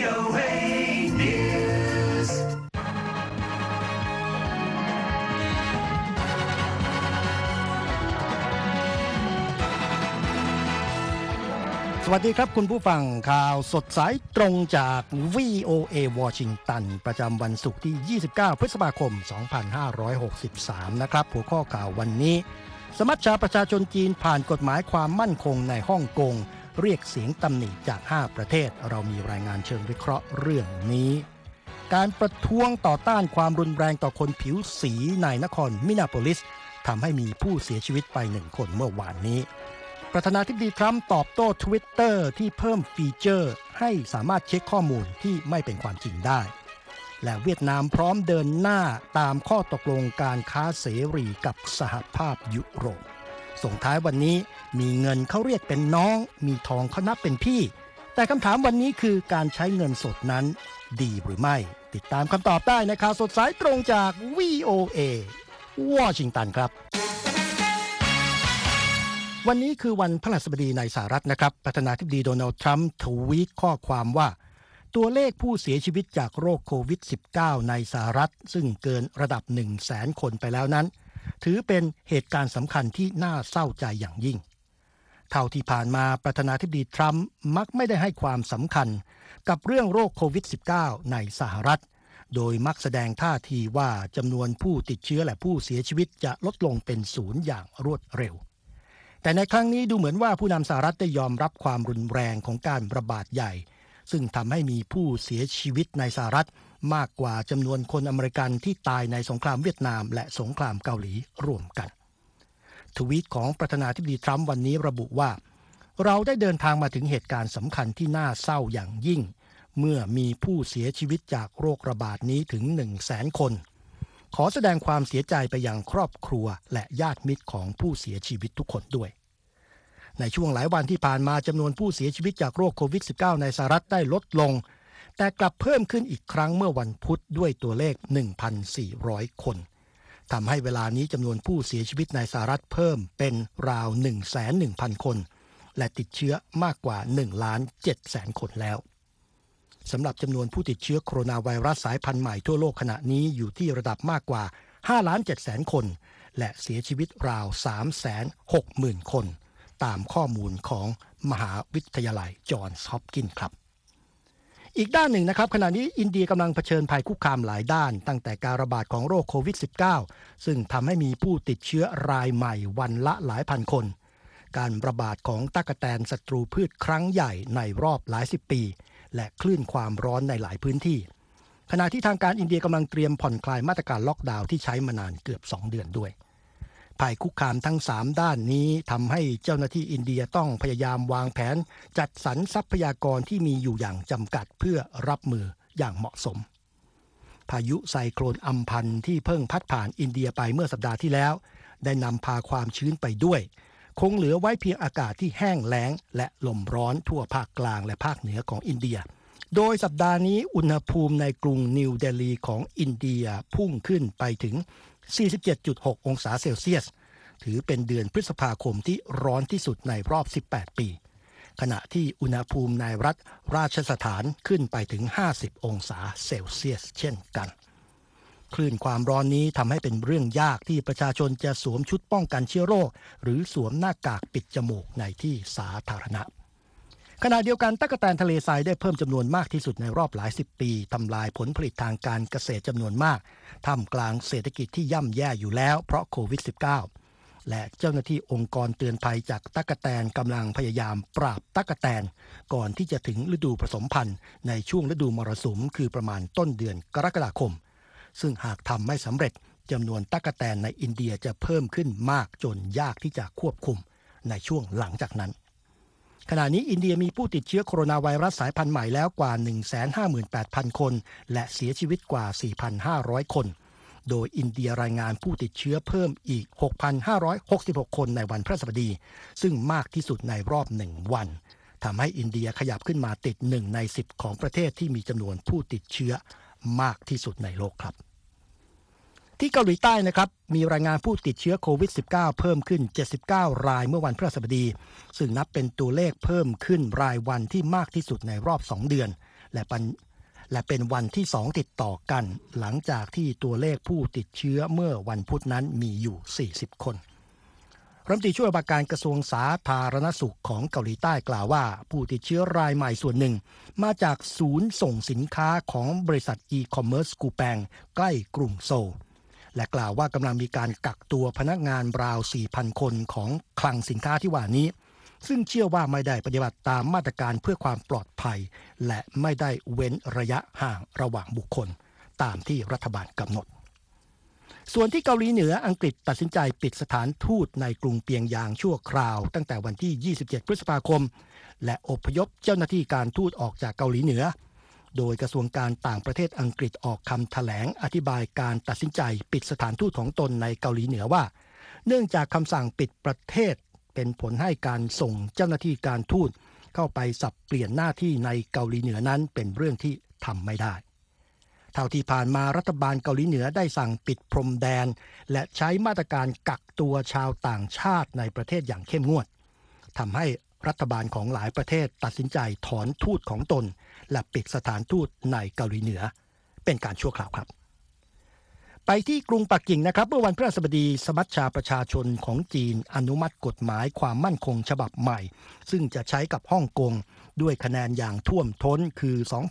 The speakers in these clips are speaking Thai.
VOA News. สวัสดีครับคุณผู้ฟังข่าวสดสายตรงจาก VOA วอชิงตันประจำวันศุกร์ที่ 29 พฤษภาคม 2563 นะครับหัวข้อข่าววันนี้สมัชชาประชาชนจีนผ่านกฎหมายความมั่นคงในฮ่องกงเรียกเสียงตำหนิจาก 5 ประเทศเรามีรายงานเชิงวิเคราะห์เรื่องนี้การประท้วงต่อต้านความรุนแรงต่อคนผิวสีในนครมินาโพลิสทำให้มีผู้เสียชีวิตไป1 คนเมื่อวานนี้ประธานาธิบดีทรัมป์ตอบโต้ Twitter ที่เพิ่มฟีเจอร์ให้สามารถเช็คข้อมูลที่ไม่เป็นความจริงได้และเวียดนามพร้อมเดินหน้าตามข้อตกลงการค้าเสรีกับสหภาพยุโรปส่งท้ายวันนี้มีเงินเขาเรียกเป็นน้องมีทองเขานับเป็นพี่แต่คำถามวันนี้คือการใช้เงินสดนั้นดีหรือไม่ติดตามคำตอบได้ในข่าวสดสายตรงจาก VOA วอชิงตันครับวันนี้คือวันพฤหัสบดีในสหรัฐนะครับประธานาธิบดีโดนัลด์ทรัมป์ทวีตข้อความว่าตัวเลขผู้เสียชีวิตจากโรคโควิด -19 ในสหรัฐซึ่งเกินระดับ 100,000 คนไปแล้วนั้นถือเป็นเหตุการณ์สำคัญที่น่าเศร้าใจอย่างยิ่งเท่าที่ผ่านมาประธานาธิบดีทรัมป์มักไม่ได้ให้ความสำคัญกับเรื่องโรคโควิด -19 ในสหรัฐโดยมักแสดงท่าทีว่าจำนวนผู้ติดเชื้อและผู้เสียชีวิตจะลดลงเป็นศูนย์อย่างรวดเร็วแต่ในครั้งนี้ดูเหมือนว่าผู้นำสหรัฐได้ยอมรับความรุนแรงของการระบาดใหญ่ซึ่งทำให้มีผู้เสียชีวิตในสหรัฐมากกว่าจำนวนคนอเมริกันที่ตายในสงครามเวียดนามและสงครามเกาหลีรวมกันทวีตของประธานาธิบดีทรัมป์วันนี้ระบุว่าเราได้เดินทางมาถึงเหตุการณ์สำคัญที่น่าเศร้าอย่างยิ่งเมื่อมีผู้เสียชีวิตจากโรคระบาดนี้ถึง 100,000 คนขอแสดงความเสียใจไปยังครอบครัวและญาติมิตรของผู้เสียชีวิตทุกคนด้วยในช่วงหลายวันที่ผ่านมาจำนวนผู้เสียชีวิตจากโรคโควิด -19 ในสหรัฐได้ลดลงแต่กลับเพิ่มขึ้นอีกครั้งเมื่อวันพุธด้วยตัวเลข 1,400 คนทำให้เวลานี้จำนวนผู้เสียชีวิตในสหรัฐเพิ่มเป็นราว 110,000 คนและติดเชื้อมากกว่า 1,700,000 คนแล้วสำหรับจำนวนผู้ติดเชื้อโคโรนาไวรัสสายพันธุ์ใหม่ทั่วโลกขณะนี้อยู่ที่ระดับมากกว่า 5,700,000 คนและเสียชีวิตราว 360,000 คนตามข้อมูลของมหาวิทยาลัยจอห์นส์ฮอปกินส์ครับอีกด้านหนึ่งนะครับขณะนี้อินเดียกำลังเผชิญภัยคุกคามหลายด้านตั้งแต่การระบาดของโรคโควิด -19 ซึ่งทำให้มีผู้ติดเชื้อรายใหม่วันละหลายพันคนการระบาดของตั๊กแตนศัตรูพืชครั้งใหญ่ในรอบหลายสิบปีและคลื่นความร้อนในหลายพื้นที่ขณะที่ทางการอินเดียกำลังเตรียมผ่อนคลายมาตรการล็อกดาวน์ที่ใช้มานานเกือบ2 เดือนด้วยภัยคุกคามทั้ง3ด้านนี้ทำให้เจ้าหน้าที่อินเดียต้องพยายามวางแผนจัดสรรทรัพยากรที่มีอยู่อย่างจำกัดเพื่อรับมืออย่างเหมาะสมพายุไซโคลนอัมพันที่เพิ่งพัดผ่านอินเดียไปเมื่อสัปดาห์ที่แล้วได้นำพาความชื้นไปด้วยคงเหลือไว้เพียงอากาศที่แห้งแล้งและลมร้อนทั่วภาคกลางและภาคเหนือของอินเดียโดยสัปดาห์นี้อุณหภูมิในกรุงนิวเดลีของอินเดียพุ่งขึ้นไปถึง 47.6 องศาเซลเซียสถือเป็นเดือนพฤษภาคมที่ร้อนที่สุดในรอบ 18 ปีขณะที่อุณหภูมิในรัฐราชสถานขึ้นไปถึง 50 องศาเซลเซียสเช่นกันคลื่นความร้อนนี้ทำให้เป็นเรื่องยากที่ประชาชนจะสวมชุดป้องกันเชื้อโรคหรือสวมหน้ากากปิดจมูกในที่สาธารณะขณะเดียวกันตั๊กแตนทะเลทรายได้เพิ่มจำนวนมากที่สุดในรอบหลายสิบปีทำลายผลผลิตทางการเกษตรจำนวนมากท่ามกลางเศรษฐกิจที่ย่ำแย่อยู่แล้วเพราะโควิด -19 และเจ้าหน้าที่องค์กรเตือนภัยจากตั๊กแตนกำลังพยายามปราบตั๊กแตนก่อนที่จะถึงฤดูผสมพันธุ์ในช่วงฤดูมรสุมคือประมาณต้นเดือนกรกฎาคมซึ่งหากทำไม่สำเร็จจำนวนตั๊กแตนในอินเดียจะเพิ่มขึ้นมากจนยากที่จะควบคุมในช่วงหลังจากนั้นขณะนี้อินเดียมีผู้ติดเชื้อโคโรนาไวรัสสายพันธุ์ใหม่แล้วกว่า 158,000 คนและเสียชีวิตกว่า 4,500 คนโดยอินเดียรายงานผู้ติดเชื้อเพิ่มอีก 6,566 คนในวันพฤหัสบดีซึ่งมากที่สุดในรอบ1 วันทำให้อินเดียขยับขึ้นมาติด1 ใน 10ของประเทศที่มีจำนวนผู้ติดเชื้อมากที่สุดในโลกครับที่เกาหลีใต้นะครับมีรายงานผู้ติดเชื้อโควิด -19 เพิ่มขึ้น79 รายเมื่อวันพฤหัสบดีซึ่งนับเป็นตัวเลขเพิ่มขึ้นรายวันที่มากที่สุดในรอบ2 เดือนและเป็นวันที่2ติดต่อกันหลังจากที่ตัวเลขผู้ติดเชื้อเมื่อวันพุธนั้นมีอยู่40คนรัฐมนตรีช่วยว่าการกระทรวงสาธารณสุขของเกาหลีใต้กล่าวว่าผู้ติดเชื้อรายใหม่ส่วนหนึ่งมาจากศูนย์ส่งสินค้าของบริษัทอีคอมเมิร์ซกูแปงใกล้กรุงโซลและกล่าวว่ากำลังมีการกักตัวพนักงานราว 4,000 คนของคลังสินค้าที่ว่านี้ซึ่งเชื่อว่าไม่ได้ปฏิบัติตามมาตรการเพื่อความปลอดภัยและไม่ได้เว้นระยะห่างระหว่างบุคคลตามที่รัฐบาลกำหนดส่วนที่เกาหลีเหนืออังกฤษตัดสินใจปิดสถานทูตในกรุงเปียงยางชั่วคราวตั้งแต่วันที่27พฤษภาคมและอพยพเจ้าหน้าที่การทูตออกจากเกาหลีเหนือโดยกระทรวงการต่างประเทศอังกฤษออกคำแถลงอธิบายการตัดสินใจปิดสถานทูตของตนในเกาหลีเหนือว่าเนื่องจากคำสั่งปิดประเทศเป็นผลให้การส่งเจ้าหน้าที่การทูตเข้าไปสับเปลี่ยนหน้าที่ในเกาหลีเหนือนั้นเป็นเรื่องที่ทำไม่ได้เท่าที่ผ่านมารัฐบาลเกาหลีเหนือได้สั่งปิดพรมแดนและใช้มาตรการกักตัวชาวต่างชาติในประเทศอย่างเข้มงวดทำให้รัฐบาลของหลายประเทศตัดสินใจถอนทูตของตนและปิดสถานทูตในเกาหลีเหนือเป็นการชั่วคราวครับไปที่กรุงปักกิ่งนะครับเมื่อวันพฤหัสบดีสมัชชาประชาชนของจีนอนุมัติกฎหมายความมั่นคงฉบับใหม่ซึ่งจะใช้กับฮ่องกงด้วยคะแนนอย่างท่วมท้นคือ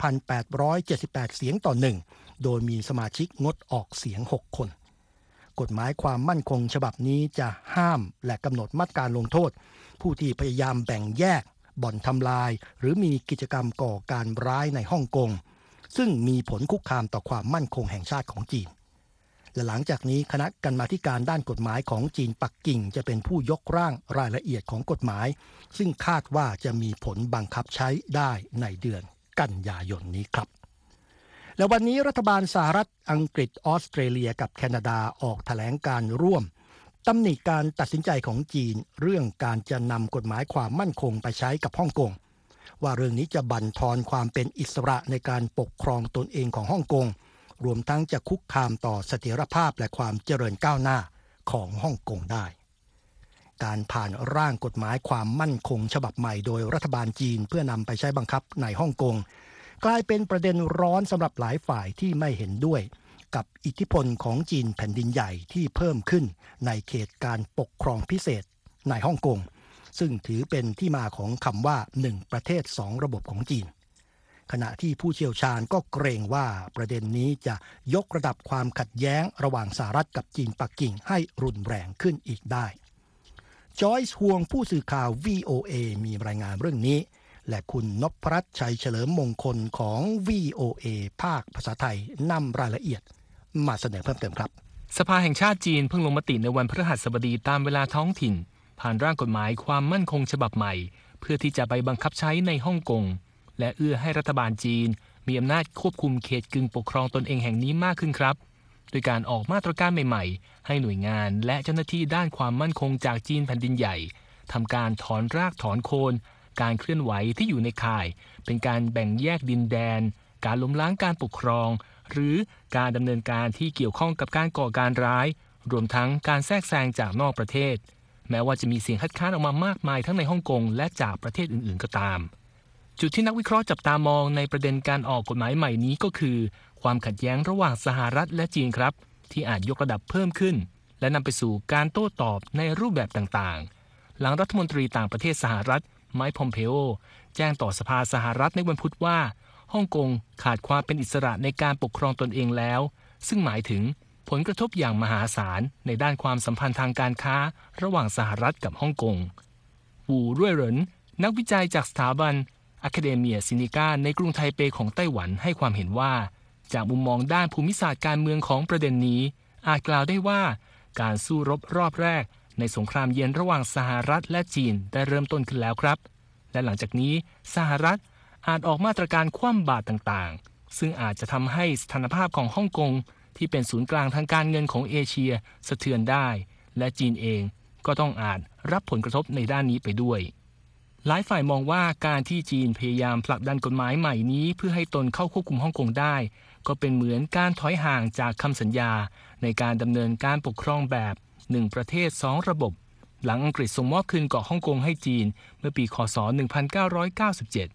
2,878 เสียงต่อ1โดยมีสมาชิกงดออกเสียง6คนกฎหมายความมั่นคงฉบับนี้จะห้ามและกำหนดมาตรการลงโทษผู้ที่พยายามแบ่งแยกบ่อนทำลายหรือมีกิจกรรมก่อการร้ายในฮ่องกงซึ่งมีผลคุกคามต่อความมั่นคงแห่งชาติของจีนและหลังจากนี้คณะกรรมาธิการด้านกฎหมายของจีนปักกิ่งจะเป็นผู้ยกร่างรายละเอียดของกฎหมายซึ่งคาดว่าจะมีผลบังคับใช้ได้ในเดือนกันยายนนี้ครับและวันนี้รัฐบาลสหรัฐอังกฤษออสเตรเลียกับแคนาดาออกแถลงการร่วมตำหนิการตัดสินใจของจีนเรื่องการจะนำกฎหมายความมั่นคงไปใช้กับฮ่องกงว่าเรื่องนี้จะบั่นทอนความเป็นอิสระในการปกครองตนเองของฮ่องกงรวมทั้งจะคุกคามต่อเสถียรภาพและความเจริญก้าวหน้าของฮ่องกงได้การผ่านร่างกฎหมายความมั่นคงฉบับใหม่โดยรัฐบาลจีนเพื่อนำไปใช้บังคับในฮ่องกงกลายเป็นประเด็นร้อนสำหรับหลายฝ่ายที่ไม่เห็นด้วยกับอิทธิพลของจีนแผ่นดินใหญ่ที่เพิ่มขึ้นในเขตการปกครองพิเศษในฮ่องกงซึ่งถือเป็นที่มาของคำว่า1ประเทศ2ระบบของจีนขณะที่ผู้เชี่ยวชาญก็เกรงว่าประเด็นนี้จะยกระดับความขัดแย้งระหว่างสหรัฐกับจีนปักกิ่งให้รุนแรงขึ้นอีกได้จอยส์ฮวงผู้สื่อข่าว VOA มีรายงานเรื่องนี้และคุณนพรัตน์ชัยเฉลิมมงคลของ VOA ภาคภาษาไทยนำรายละเอียดมาเสนอเพิ่มเติมครับสภาแห่งชาติจีนเพิ่งลงมติในวันพฤหัสบดีตามเวลาท้องถิ่นผ่านร่างกฎหมายความมั่นคงฉบับใหม่เพื่อที่จะไปบังคับใช้ในฮ่องกงและเอื้อให้รัฐบาลจีนมีอำนาจควบคุมเขตกึ่งปกครองตนเองแห่งนี้มากขึ้นครับโดยการออกมาตรการใหม่ๆให้หน่วยงานและเจ้าหน้าที่ด้านความมั่นคงจากจีนแผ่นดินใหญ่ทำการถอนรากถอนโคนการเคลื่อนไหวที่อยู่ในข่ายเป็นการแบ่งแยกดินแดนการล้มล้างการปกครองหรือการดำเนินการที่เกี่ยวข้องกับการก่อการร้ายรวมทั้งการแทรกแซงจากนอกประเทศแม้ว่าจะมีเสียงคัดค้านออกมามากมายทั้งในฮ่องกงและจากประเทศอื่นๆก็ตามจุดที่นักวิเคราะห์จับตามองในประเด็นการออกกฎหมายใหม่นี้ก็คือความขัดแย้งระหว่างสหรัฐและจีนครับที่อาจยกระดับเพิ่มขึ้นและนำไปสู่การโต้ตอบในรูปแบบต่างๆหลังรัฐมนตรีต่างประเทศสหรัฐไมค์ พอมเพโอแจ้งต่อสภาสหรัฐในวันพุธว่าฮ่องกงขาดความเป็นอิสระในการปกครองตนเองแล้วซึ่งหมายถึงผลกระทบอย่างมหาศาลในด้านความสัมพันธ์ทางการค้าระหว่างสหรัฐกับฮ่องกงวูรุ่ยเหรินนักวิจัยจากสถาบันอะคาเดเมียซินิก้าในกรุงไทเปของไต้หวันให้ความเห็นว่าจากมุมมองด้านภูมิศาสตร์การเมืองของประเด็นนี้อาจกล่าวได้ว่าการสู้รบรอบแรกในสงครามเย็นระหว่างสหรัฐและจีนได้เริ่มต้นขึ้นแล้วครับและหลังจากนี้สหรัฐอาจออกมาตรการคว่ำบาตรต่างๆซึ่งอาจจะทำให้สถานภาพของฮ่องกงที่เป็นศูนย์กลางทางการเงินของเอเชียสะเทือนได้และจีนเองก็ต้องอาจรับผลกระทบในด้านนี้ไปด้วยหลายฝ่ายมองว่าการที่จีนพยายามผลักดันกฎหมายใหม่นี้เพื่อให้ตนเข้าควบคุมฮ่องกงได้ก็เป็นเหมือนการถอยห่างจากคำสัญญาในการดำเนินการปกครองแบบ1ประเทศ2ระบบหลังอังกฤษส่งมอบคืนเกาะฮ่องกงให้จีนเมื่อปีค.ศ. 1997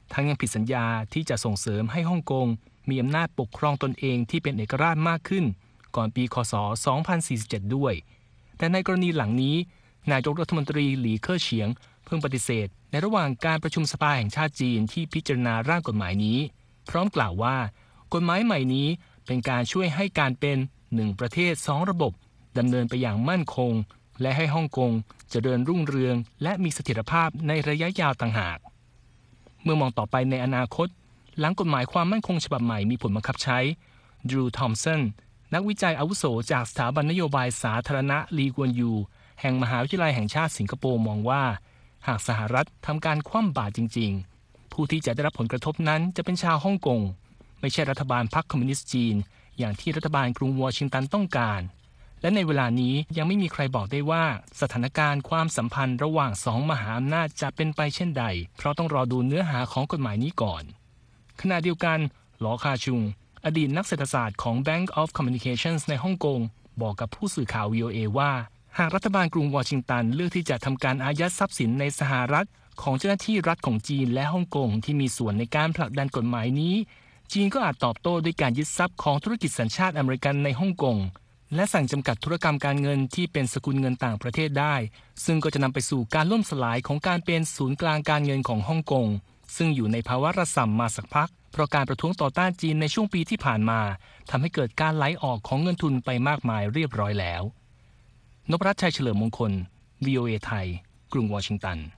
ทั้งยังผิดสัญญาที่จะส่งเสริมให้ฮ่องกงมีอำนาจปกครองตนเองที่เป็นเอกราชมากขึ้นก่อนปีคศ 2047 ด้วยแต่ในกรณีหลังนี้นายกรัฐมนตรีหลีเค่อเฉียงเพิ่งปฏิเสธในระหว่างการประชุมสภาแห่งชาติจีนที่พิจารณาร่างกฎหมายนี้พร้อมกล่าวว่ากฎหมายใหม่นี้เป็นการช่วยให้การเป็น1ประเทศ2ระบบดำเนินไปอย่างมั่นคงและให้ฮ่องกงเจริญรุ่งเรืองและมีเสถียรภาพในระยะยาวต่างหากเมื่อมองต่อไปในอนาคตหลังกฎหมายความมั่นคงฉบับใหม่มีผลบังคับใช้ดรูว์ ทอมสันนักวิจัยอาวุโสจากสถาบันนโยบายสาธารณะลีกวนยูแห่งมหาวิทยาลัยแห่งชาติสิงคโปร์มองว่าหากสหรัฐทำการคว่ำบาตรจริงๆผู้ที่จะได้รับผลกระทบนั้นจะเป็นชาวฮ่องกงไม่ใช่รัฐบาลพรรคคอมมิวนิสต์จีนอย่างที่รัฐบาลกรุงวอชิงตันต้องการและในเวลานี้ยังไม่มีใครบอกได้ว่าสถานการณ์ความสัมพันธ์ระหว่างสองมหาอำนาจจะเป็นไปเช่นใดเพราะต้องรอดูเนื้อหาของกฎหมายนี้ก่อนขณะเดียวกันหลอคาชุงอดีตนักเศรษฐศาสตร์ของ Bank of Communications ในฮ่องกงบอกกับผู้สื่อข่าว VOA ว่าหากรัฐบาลกรุงวอชิงตันเลือกที่จะทำการอายัดทรัพย์สินในสหรัฐของเจ้าหน้าที่รัฐของจีนและฮ่องกงที่มีส่วนในการผลักดันกฎหมายนี้จีนก็อาจตอบโต้ด้วยการยึดทรัพย์ของธุรกิจสัญชาติอเมริกันในฮ่องกงและสั่งจำกัดธุรกรรมการเงินที่เป็นสกุลเงินต่างประเทศได้ซึ่งก็จะนำไปสู่การล่มสลายของการเป็นศูนย์กลางการเงินของฮ่องกงซึ่งอยู่ในภาวะระส่ำมาสักพักเพราะการประท้วงต่อต้านจีนในช่วงปีที่ผ่านมาทำให้เกิดการไหลออกของเงินทุนไปมากมายเรียบร้อยแล้วนพรัตน์ชัยเฉลิมมงคล VOA ไทยกรุงวอชิงตัน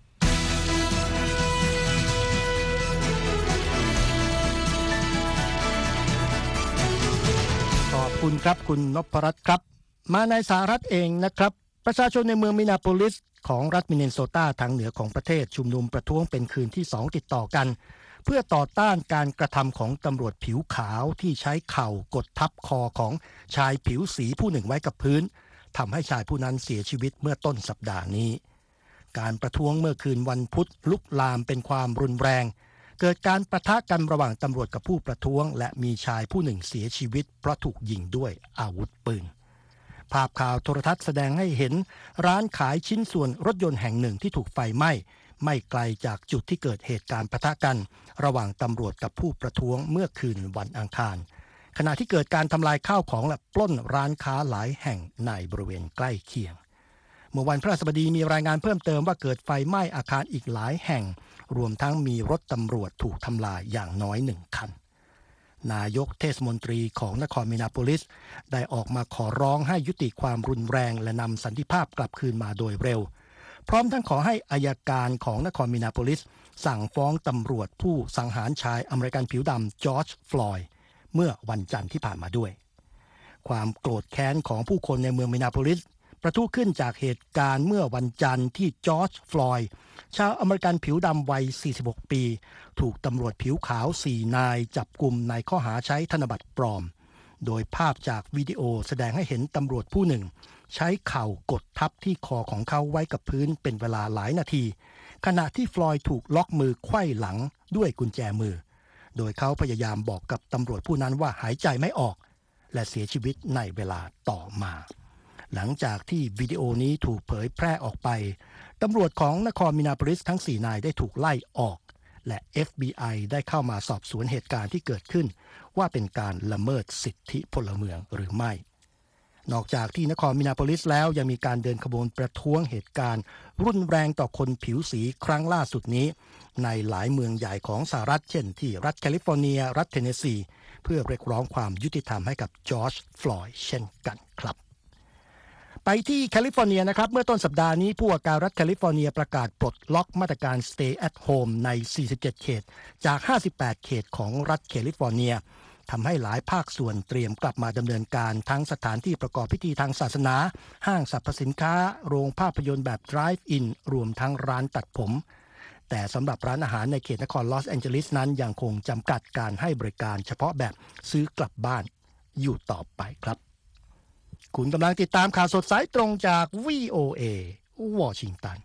ขอบคุณครับคุณนพรัตน์ครับมาในสหรัฐเองนะครับประชาชนในเมืองมินนาโพลิสของรัฐมินนิโซตาทางเหนือของประเทศชุมนุมประท้วงเป็นคืนที่2ติดต่อกันเพื่อต่อต้านการกระทำของตำรวจผิวขาวที่ใช้เข่ากดทับคอของชายผิวสีผู้หนึ่งไว้กับพื้นทำให้ชายผู้นั้นเสียชีวิตเมื่อต้นสัปดาห์นี้การประท้วงเมื่อคืนวันพุธลุกลามเป็นความรุนแรงเกิดการปะทะกันระหว่างตำรวจกับผู้ประท้วงและมีชายผู้หนึ่งเสียชีวิตเพราะถูกยิงด้วยอาวุธปืนภาพข่าวโทรทัศน์แสดงให้เห็นร้านขายชิ้นส่วนรถยนต์แห่งหนึ่งที่ถูกไฟไหม้ไม่ไกลจากจุดที่เกิดเหตุการณ์ปะทะกันระหว่างตำรวจกับผู้ประท้วงเมื่อคืนวันอังคารขณะที่เกิดการทำลายข้าวของและปล้นร้านค้าหลายแห่งในบริเวณใกล้เคียงเมื่อวันพฤหัสบดีมีรายงานเพิ่มเติมว่าเกิดไฟไหม้อาคารอีกหลายแห่งรวมทั้งมีรถตำรวจถูกทำลายอย่างน้อย1คันนายกเทศมนตรีของนครมินนาโพลิสได้ออกมาขอร้องให้ยุติความรุนแรงและนำสันติภาพกลับคืนมาโดยเร็วพร้อมทั้งขอให้อัยการของนครมินนาโพลิสสั่งฟ้องตำรวจผู้สังหารชายอเมริกันผิวดำจอร์จฟลอยด์เมื่อวันจันทร์ที่ผ่านมาด้วยความโกรธแค้นของผู้คนในเมืองมินนาโพลิสประทุขึ้นจากเหตุการณ์เมื่อวันจันทร์ที่จอร์จฟลอยด์ชาวอเมริกันผิวดำวัย46ปีถูกตำรวจผิวขาว4นายจับกุมในข้อหาใช้ธนบัตรปลอมโดยภาพจากวิดีโอแสดงให้เห็นตำรวจผู้หนึ่งใช้เข่ากดทับที่คอของเขาไว้กับพื้นเป็นเวลาหลายนาทีขณะที่ฟลอยด์ถูกล็อกมือไขว้หลังด้วยกุญแจมือโดยเขาพยายามบอกกับตำรวจผู้นั้นว่าหายใจไม่ออกและเสียชีวิตในเวลาต่อมาหลังจากที่วิดีโอนี้ถูกเผยแพร่ออกไปตำรวจของนครมินนาโพลิสทั้ง4นายได้ถูกไล่ออกและ FBI ได้เข้ามาสอบสวนเหตุการณ์ที่เกิดขึ้นว่าเป็นการละเมิดสิทธิพลเมืองหรือไม่นอกจากที่นครมินนาโพลิสแล้วยังมีการเดินขบวนประท้วงเหตุการณ์รุนแรงต่อคนผิวสีครั้งล่าสุดนี้ในหลายเมืองใหญ่ของสหรัฐเช่นที่รัฐแคลิฟอร์เนียรัฐเทนเนสซีเพื่อเรียกร้องความยุติธรรมให้กับจอร์จฟลอยด์เช่นกันครับไปที่แคลิฟอร์เนียนะครับเมื่อต้นสัปดาห์นี้ผู้ว่าการรัฐแคลิฟอร์เนียประกาศปลดล็อกมาตรการ Stay at Home ใน47เขตจาก58เขตของรัฐแคลิฟอร์เนียทำให้หลายภาคส่วนเตรียมกลับมาดำเนินการทั้งสถานที่ประกอบพิธีทางศาสนาห้างสรรพสินค้าโรงภาพยนตร์แบบ Drive-in รวมทั้งร้านตัดผมแต่สำหรับร้านอาหารในเขตนครลอสแองเจลิสนั้นยังคงจำกัดการให้บริการเฉพาะแบบซื้อกลับบ้านอยู่ต่อไปครับคุณกำลังติดตามข่าวสดสายตรงจาก VOA วอชิงตัน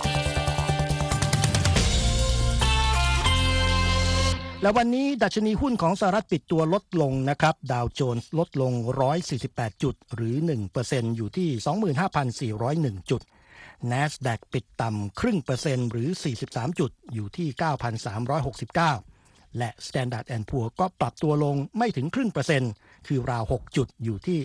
และวันนี้ดัชนีหุ้นของสหรัฐปิดตัวลดลงนะครับดาวโจนส์ลดลง148จุดหรือ 1% อยู่ที่ 25,401 จุด NASDAQ ปิดต่ำ0.5%หรือ43จุดอยู่ที่ 9,369 และ Standard & Poor's ก็ปรับตัวลงไม่ถึง0.5%คือราว6จุดอยู่ที่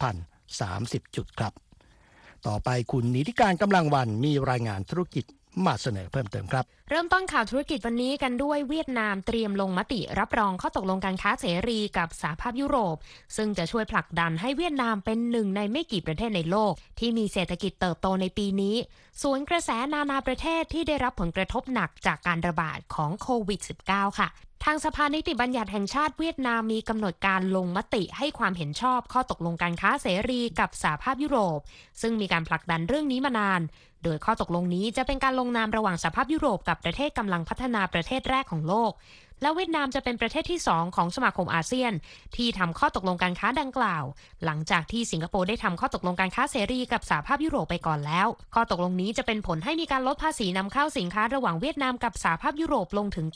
3,030 จุดครับต่อไปคุณนิติการกำลังวันมีรายงานธุรกิจมาเสนอเพิ่มเติมครับเริ่มต้นข่าวธุรกิจวันนี้กันด้วยเวียดนามเตรียมลงมติรับรองข้อตกลงการค้าเสรีกับสหภาพยุโรปซึ่งจะช่วยผลักดันให้เวียดนามเป็นหนึ่งในไม่กี่ประเทศในโลกที่มีเศรษฐกิจเติบโตในปีนี้สวนกระแสนานาประเทศที่ได้รับผลกระทบหนักจากการระบาดของโควิด -19 ค่ะทางสภานิติบัญญัติแห่งชาติเวียดนามมีกำหนดการลงมติให้ความเห็นชอบข้อตกลงการค้าเสรีกับสหภาพยุโรปซึ่งมีการผลักดันเรื่องนี้มานานโดยข้อตกลงนี้จะเป็นการลงนามระหว่างสหภาพยุโรปกับประเทศกำลังพัฒนาประเทศแรกของโลกและเวียดนามจะเป็นประเทศที่2ของสมาคมอาเซียนที่ทำข้อตกลงการค้าดังกล่าวหลังจากที่สิงคโปร์ได้ทำข้อตกลงการค้าเสรีกับสหภาพยุโรปไปก่อนแล้วข้อตกลงนี้จะเป็นผลให้มีการลดภาษีนำเข้าสินค้าระหว่างเวียดนามกับสหภาพยุโรปลงถึง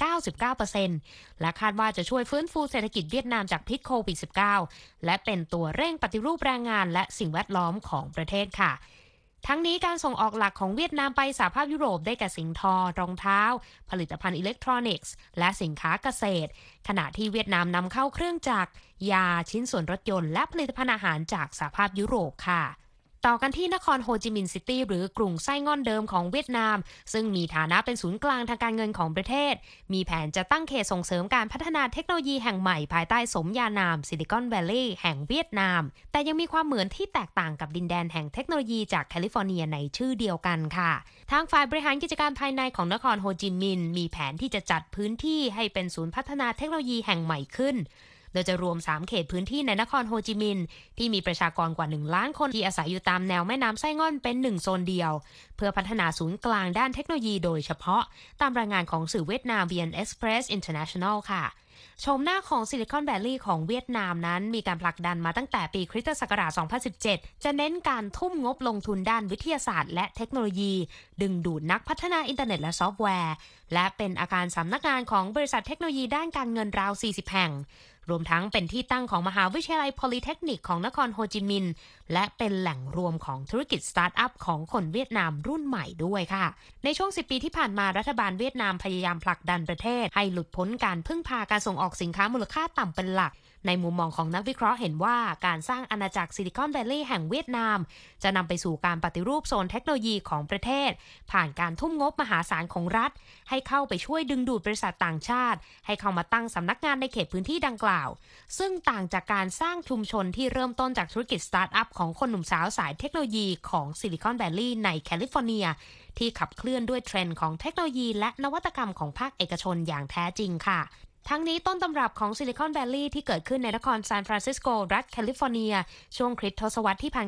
99% และคาดว่าจะช่วยฟื้นฟูเศรษฐกิจเวียดนามจากพิษโควิด -19 และเป็นตัวเร่งปฏิรูปแรงงานและสิ่งแวดล้อมของประเทศค่ะทั้งนี้การส่งออกหลักของเวียดนามไปสหภาพยุโรปได้แก่สิ่งทอรองเท้าผลิตภัณฑ์อิเล็กทรอนิกส์และสินค้าเกษตรขณะที่เวียดนามนำเข้าเครื่องจักรยาชิ้นส่วนรถยนต์และผลิตภัณฑ์อาหารจากสหภาพยุโรปค่ะต่อกันที่นครโฮจิมินห์ซิตี้หรือกรุงไส้ง่อนเดิมของเวียดนามซึ่งมีฐานะเป็นศูนย์กลางทางการเงินของประเทศมีแผนจะตั้งเขตส่งเสริมการพัฒนาเทคโนโลยีแห่งใหม่ภายใต้สมญานามซิลิคอนแวลลีย์แห่งเวียดนามแต่ยังมีความเหมือนที่แตกต่างกับดินแดนแห่งเทคโนโลยีจากแคลิฟอร์เนียในชื่อเดียวกันค่ะทางฝ่ายบริหารกิจการภายในของนครโฮจิมินห์มีแผนที่จะจัดพื้นที่ให้เป็นศูนย์พัฒนาเทคโนโลยีแห่งใหม่ขึ้นโดยจะรวม3เขตพื้นที่ในนครโฮจิมินห์ที่มีประชากรกว่า1ล้านคนที่อาศัยอยู่ตามแนวแม่น้ำไส้ง่อนเป็น1โซนเดียวเพื่อพัฒนาศูนย์กลางด้านเทคโนโลยีโดยเฉพาะตามรายงานของสื่อเวียดนาม VN Express International ค่ะชมหน้าของซิลิคอนแวลลีย์ของเวียดนามนั้นมีการผลักดันมาตั้งแต่ปีคริสตศักราช 2017 จะเน้นการทุ่มงบลงทุนด้านวิทยาศาสตร์และเทคโนโลยีดึงดูดนักพัฒนาอินเทอร์เน็ตและซอฟต์แวร์และเป็นอาคารสำนักงานของบริษัทเทคโนโลยีด้านการเงินราว 40 แห่งรวมทั้งเป็นที่ตั้งของมหาวิทยาลัยโพลีเทคนิคของนครโฮจิมินห์และเป็นแหล่งรวมของธุรกิจสตาร์ทอัพของคนเวียดนามรุ่นใหม่ด้วยค่ะในช่วง10ปีที่ผ่านมารัฐบาลเวียดนามพยายามผลักดันประเทศให้หลุดพ้นการพึ่งพาการส่งออกสินค้ามูลค่าต่ำเป็นหลักในมุมมองของนักวิเคราะห์เห็นว่าการสร้างอาณาจักรซิลิคอนแวลลีย์แห่งเวียดนามจะนำไปสู่การปฏิรูปโซนเทคโนโลยีของประเทศผ่านการทุ่มงบมหาศาลของรัฐให้เข้าไปช่วยดึงดูดบริษัทต่างชาติให้เข้ามาตั้งสำนักงานในเขตพื้นที่ดังกล่าวซึ่งต่างจากการสร้างชุมชนที่เริ่มต้นจากธุรกิจสตาร์ทอัพของคนหนุ่มสาวสายเทคโนโลยีของซิลิคอนแวลลีย์ในแคลิฟอร์เนียที่ขับเคลื่อนด้วยเทรนด์ของเทคโนโลยีและนวัตกรรมของภาคเอกชนอย่างแท้จริงค่ะทั้งนี้ต้นตำรับของซิลิคอนแวลลีย์ที่เกิดขึ้นในนครซานฟรานซิสโกรัฐแคลิฟอร์เนียช่วงคริสตศตวรรษที่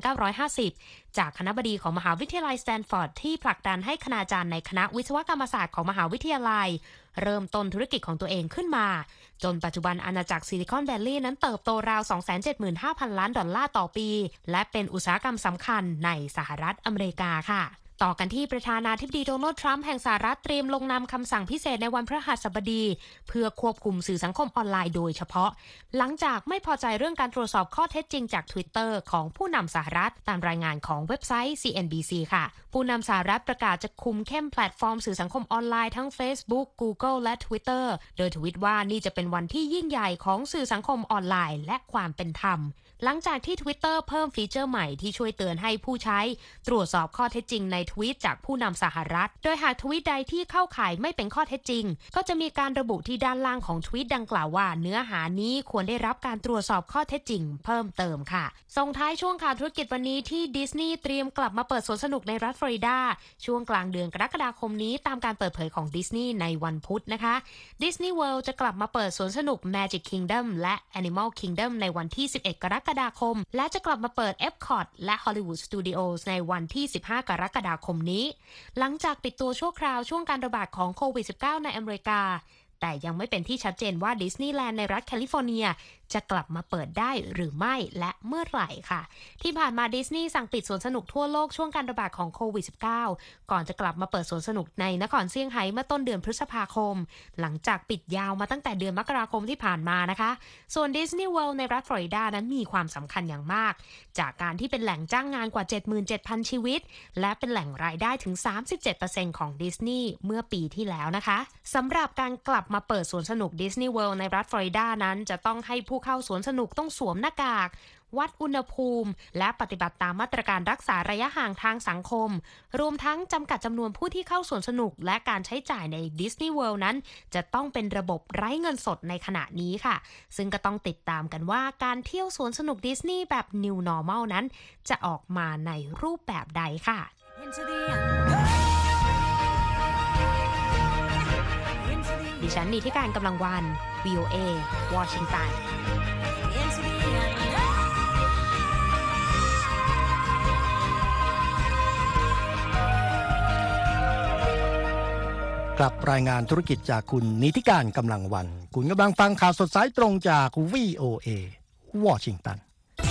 1950 จากคณบดีของมหาวิทยาลัยสแตนฟอร์ดที่ผลักดันให้คณาจารย์ในคณะวิศวกรรมศาสตร์ของมหาวิทยาลัยเริ่มต้นธุรกิจของตัวเองขึ้นมาจนปัจจุบันอาณาจักรซิลิคอนแวลลีย์นั้นเติบโตราว 275,000 ล้านดอลลาร์ต่อปีและเป็นอุตสาหกรรมสำคัญในสหรัฐอเมริกาค่ะต่อกันที่ประธานาธิบดีโดนัลด์ทรัมป์แห่งสหรัฐเตรียมลงนามคำสั่งพิเศษในวันพฤหัสบดีเพื่อควบคุมสื่อสังคมออนไลน์โดยเฉพาะหลังจากไม่พอใจเรื่องการตรวจสอบข้อเท็จจริงจาก Twitter ของผู้นำสหรัฐตามรายงานของเว็บไซต์ CNBC ค่ะผู้นำสหรัฐประกาศจะคุมเข้มแพลตฟอร์มสื่อสังคมออนไลน์ทั้ง Facebook Google และ Twitter โดยทวิตว่านี่จะเป็นวันที่ยิ่งใหญ่ของสื่อสังคมออนไลน์และความเป็นธรรมหลังจากที่ Twitter เพิ่มฟีเจอร์ใหม่ที่ช่วยเตือนให้ผู้ใช้ตรวจสอบข้อเท็จจริงในทวีตจากผู้นำสหรัฐโดยหากทวีตใดที่เข้าข่ายไม่เป็นข้อเท็จจริงก็จะมีการระบุที่ด้านล่างของทวีตดังกล่าวว่าเนื้อหานี้ควรได้รับการตรวจสอบข้อเท็จจริงเพิ่มเติมค่ะส่งท้ายช่วงข่าวธุรกิจวันนี้ที่ดิสนีย์เตรียมกลับมาเปิดสวนสนุกในรัฐฟลอริดาช่วงกลางเดือนกรกฎาคมนี้ตามการเปิดเผยของดิสนีย์ในวันพุธนะคะ Disney World จะกลับมาเปิดสวนสนุก Magic Kingdom และ Animal Kingdom ในวันที่11กรกฎาคมและจะกลับมาเปิด Epcot และ Hollywood Studios ในวันที่15กรกฎาคมนี้หลังจากปิดตัวชั่วคราวช่วงการระบาดของโควิด -19 ในอเมริกาแต่ยังไม่เป็นที่ชัดเจนว่าดิสนีย์แลนด์ในรัฐแคลิฟอร์เนียจะกลับมาเปิดได้หรือไม่และเมื่อไหร่ค่ะที่ผ่านมาดิสนีย์สั่งปิดสวนสนุกทั่วโลกช่วงการระบาดของโควิด -19 ก่อนจะกลับมาเปิดสวนสนุกในนครเซี่ยงไฮ้เมื่อต้นเดือนพฤษภาคมหลังจากปิดยาวมาตั้งแต่เดือนมกราคมที่ผ่านมานะคะส่วนดิสนีย์เวิลด์ในรัฐฟลอริดานั้นมีความสำคัญอย่างมากจากการที่เป็นแหล่งจ้างงานกว่า 77,000 ชีวิตและเป็นแหล่งรายได้ถึง 37% ของดิสนีย์เมื่อปีที่แล้วนะคะสำหรับการกลับมาเปิดสวนสนุกดิสนีย์เวิลด์ในรัฐฟลอริดานั้นจะต้องให้ผู้เข้าสวนสนุกต้องสวมหน้ากากวัดอุณหภูมิและปฏิบัติตามมาตรการรักษาระยะห่างทางสังคมรวมทั้งจำกัดจำนวนผู้ที่เข้าสวนสนุกและการใช้จ่ายในดิสนีย์เวิลด์นั้นจะต้องเป็นระบบไร้เงินสดในขณะนี้ค่ะซึ่งก็ต้องติดตามกันว่าการเที่ยวสวนสนุกดิสนีย์แบบ New Normal นั้นจะออกมาในรูปแบบใดค่ะดิฉันนิติการกำลังวัน VOA วอชิงตันกลับรายงานธุรกิจจากคุณนิติการกำลังวันคุณกำลังฟังข่าวสดสายตรงจาก VOA วอชิงตัน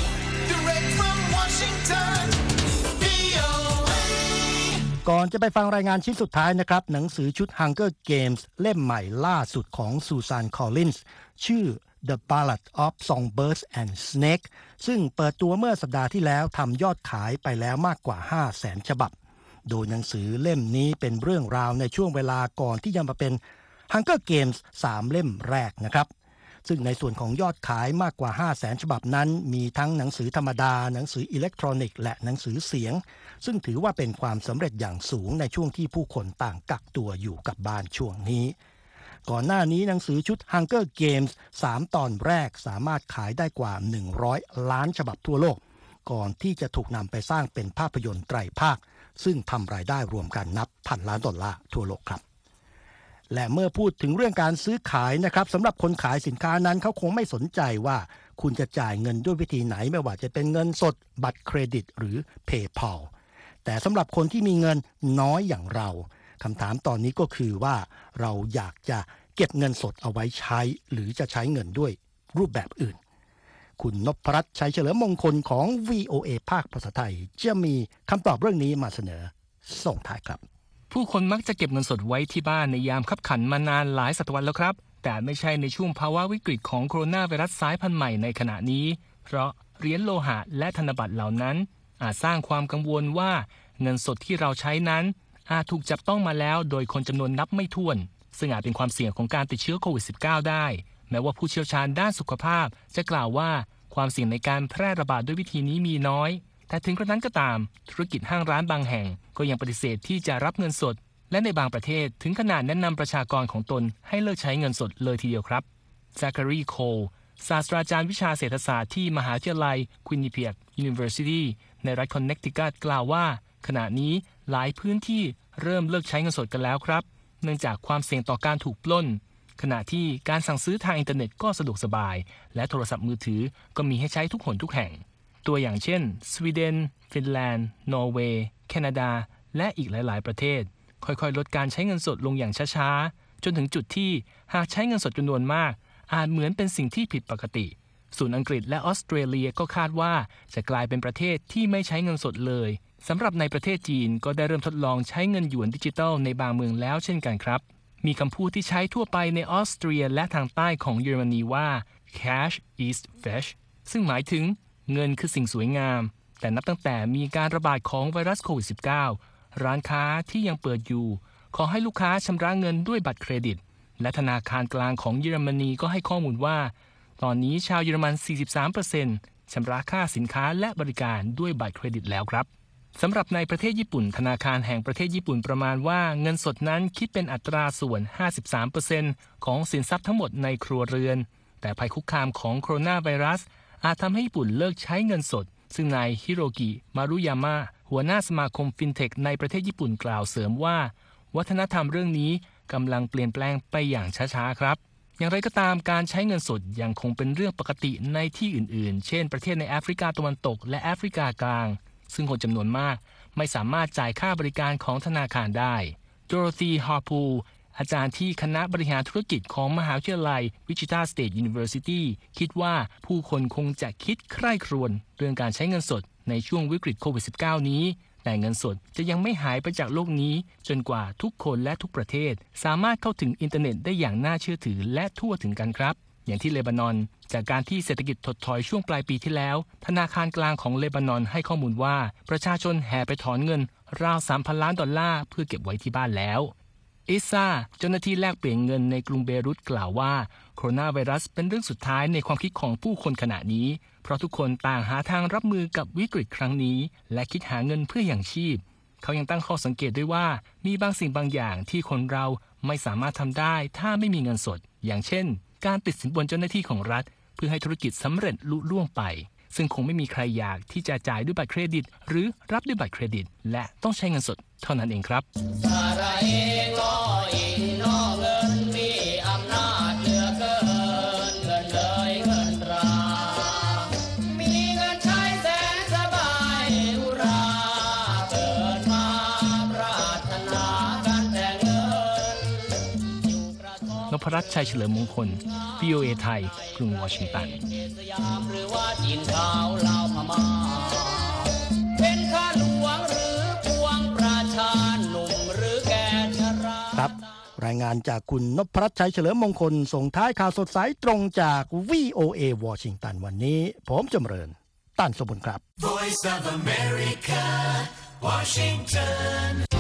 ก่อนจะไปฟังรายงานชิ้นสุดท้ายนะครับหนังสือชุด Hunger Games เล่มใหม่ล่าสุดของซูซานคอลลินส์ชื่อ The Ballad of Songbirds and Snakes ซึ่งเปิดตัวเมื่อสัปดาห์ที่แล้วทำยอดขายไปแล้วมากกว่า 500,000 ฉบับโดยหนังสือเล่มนี้เป็นเรื่องราวในช่วงเวลาก่อนที่จะมาเป็น Hunger Games 3 เล่มแรกนะครับซึ่งในส่วนของยอดขายมากกว่า 500,000 ฉบับนั้นมีทั้งหนังสือธรรมดาหนังสืออิเล็กทรอนิกส์และหนังสือเสียงซึ่งถือว่าเป็นความสำเร็จอย่างสูงในช่วงที่ผู้คนต่างกักตัวอยู่กับบ้านช่วงนี้ก่อนหน้านี้หนังสือชุด Hunger Games 3 ตอนแรกสามารถขายได้กว่า100 ล้านฉบับทั่วโลกก่อนที่จะถูกนำไปสร้างเป็นภาพยนตร์ไตรภาคซึ่งทำรายได้รวมกันนับ1,000 ล้านดอลลาร์ทั่วโลกครับและเมื่อพูดถึงเรื่องการซื้อขายนะครับสำหรับคนขายสินค้านั้นเขาคงไม่สนใจว่าคุณจะจ่ายเงินด้วยวิธีไหนไม่ว่าจะเป็นเงินสดบัตรเครดิตหรือ PayPal แต่สำหรับคนที่มีเงินน้อยอย่างเราคำถามตอนนี้ก็คือว่าเราอยากจะเก็บเงินสดเอาไว้ใช้หรือจะใช้เงินด้วยรูปแบบอื่นคุณนพรัตน์ชัยเฉลิมมงคลของ VOA ภาคภาษาไทยจะมีคำตอบเรื่องนี้มาเสนอส่งท้ายครับผู้คนมักจะเก็บเงินสดไว้ที่บ้านในยามคับขันมานานหลายศตวรรษแล้วครับแต่ไม่ใช่ในช่วงภาวะวิกฤตของโคโรนาไวรัสสายพันธุ์ใหม่ในขณะนี้เพราะเหรียญโลหะและธนบัตรเหล่านั้นอาจสร้างความกังวลว่าเงินสดที่เราใช้นั้นอาจถูกจับต้องมาแล้วโดยคนจำนวนนับไม่ถ้วนซึ่งอาจเป็นความเสี่ยงของการติดเชื้อโควิด -19 ได้แม้ว่าผู้เชี่ยวชาญด้านสุขภาพจะกล่าวว่าความเสี่ยงในการแพร่ระบาดด้วยวิธีนี้มีน้อยแต่ถึงกระนั้นก็ตามธุรกิจห้างร้านบางแห่งก็ยังปฏิเสธที่จะรับเงินสดและในบางประเทศถึงขนาดแนะนำประชากรของตนให้เลิกใช้เงินสดเลยทีเดียวครับแซคคารีโคลศาสตราจารย์วิชาเศรษฐศาสตร์ที่มหาวิทยาลัย Quinnipiac University ในรัฐคอนเนคติคัตกล่าวว่าขณะนี้หลายพื้นที่เริ่มเลิกใช้เงินสดกันแล้วครับเนื่องจากความเสี่ยงต่อการถูกปล้นขณะที่การสั่งซื้อทางอินเทอร์เน็ตก็สะดวกสบายและโทรศัพท์มือถือก็มีให้ใช้ทุกหนทุกแห่งตัวอย่างเช่นสวีเดนฟินแลนด์นอร์เวย์แคนาดาและอีกหลายๆประเทศค่อยๆลดการใช้เงินสดลงอย่างช้าๆจนถึงจุดที่หากใช้เงินสดจำนวนมากอาจเหมือนเป็นสิ่งที่ผิดปกติส่วนอังกฤษและออสเตรเลียก็คาดว่าจะกลายเป็นประเทศที่ไม่ใช้เงินสดเลยสำหรับในประเทศจีนก็ได้เริ่มทดลองใช้เงินหยวนดิจิทัลในบางเมืองแล้วเช่นกันครับมีคำพูดที่ใช้ทั่วไปในออสเตรียและทางใต้ของเยอรมนีว่า cash is fresh ซึ่งหมายถึงเงินคือสิ่งสวยงามแต่นับตั้งแต่มีการระบาดของไวรัสโควิด -19 ร้านค้าที่ยังเปิดอยู่ขอให้ลูกค้าชำระเงินด้วยบัตรเครดิตและธนาคารกลางของเยอรมนีก็ให้ข้อมูลว่าตอนนี้ชาวเยอรมัน 43% ชำระค่าสินค้าและบริการด้วยบัตรเครดิตแล้วครับสำหรับในประเทศญี่ปุ่นธนาคารแห่งประเทศญี่ปุ่นประมาณว่าเงินสดนั้นคิดเป็นอัตราส่วน 53% ของสินทรัพย์ทั้งหมดในครัวเรือนแต่ภัยคุกคามของโคโรนาไวรัสอาจทำให้ญี่ปุ่นเลิกใช้เงินสดซึ่งนายฮิโรกิมารุยามะหัวหน้าสมาคมฟินเทคในประเทศญี่ปุ่นกล่าวเสริมว่าวัฒนธรรมเรื่องนี้กำลังเปลี่ยนแปลงไปอย่างช้าๆครับอย่างไรก็ตามการใช้เงินสดยังคงเป็นเรื่องปกติในที่อื่นๆเช่นประเทศในแอฟริกาตะวันตกและแอฟริกากลางซึ่งคนจำนวนมากไม่สามารถจ่ายค่าบริการของธนาคารได้โดโรธีฮาร์พูออาจารย์ที่คณะบริหารธุรกิจของมหาวิทยาลัย Wichita State University คิดว่าผู้คนคงจะคิดใคร่ครวญเรื่องการใช้เงินสดในช่วงวิกฤตโควิด -19 นี้แต่เงินสดจะยังไม่หายไปจากโลกนี้จนกว่าทุกคนและทุกประเทศสามารถเข้าถึงอินเทอร์เน็ตได้อย่างน่าเชื่อถือและทั่วถึงกันครับอย่างที่เลบานอนจากการที่เศรษฐกิจถดถอยช่วงปลายปีที่แล้วธนาคารกลางของเลบานอนให้ข้อมูลว่าประชาชนแห่ไปถอนเงินราว $3,000 ล้านเพื่อเก็บไว้ที่บ้านแล้วอิซาเจ้าหน้าที่แลกเปลี่ยนเงินในกรุงเบรุตกล่าวว่าโคโรนาไวรัสเป็นเรื่องสุดท้ายในความคิดของผู้คนขณะนี้เพราะทุกคนต่างหาทางรับมือกับวิกฤตครั้งนี้และคิดหาเงินเพื่ออย่างชีพเขายังตั้งข้อสังเกตด้วยว่ามีบางสิ่งบางอย่างที่คนเราไม่สามารถทำได้ถ้าไม่มีเงินสดอย่างเช่นการติดสินบนเจ้าหน้าที่ของรัฐเพื่อให้ธุรกิจสำเร็จลุล่วงไปซึ่งคงไม่มีใครอยากที่จะจ่ายด้วยบัตรเครดิตหรือรับด้วยบัตรเครดิตและต้องใช้เงินสดเท่านั้นเองครับนพรัตน์ ชัยเฉลิมมงคล VOA ไทยกรุงวอชิงตันครับรายงานจากคุณนพรัตน์ ชัยเฉลิมมงคลส่งท้ายข่าวสดสายตรงจาก VOA วอชิงตันวันนี้ผมจำเริญตั้นสมบุญครับ Voice of America, Washington